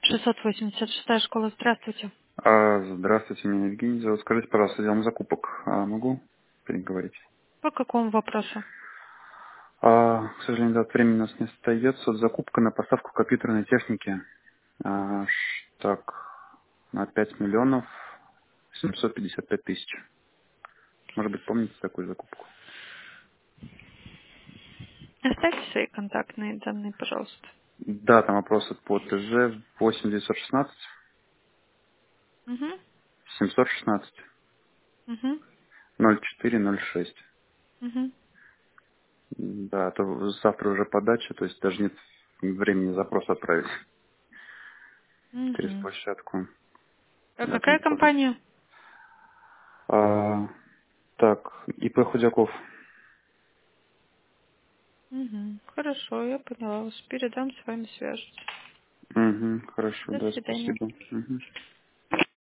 686 школа, здравствуйте. Здравствуйте, меня Евгений зовут. Скажите, пожалуйста, делом закупок могу переговорить? По какому вопросу? К сожалению, да, времени у нас не остается. Вот закупка на поставку компьютерной техники. Так, на 5 миллионов 755 тысяч. Может быть, помните такую закупку? Оставьте свои контактные данные, пожалуйста. Да, там вопрос по ТЗ 8916 Угу. 716 Угу. 0406. Угу. Да, а то завтра уже подача, то есть даже нет времени запрос отправить через Угу. площадку. А Поэтому какая тоже. компания? А, так, ИП Худяков. Угу. Хорошо, я поняла вас. Передам, с вами свяжутся. Угу, хорошо, До да, свидания. спасибо. Мгм.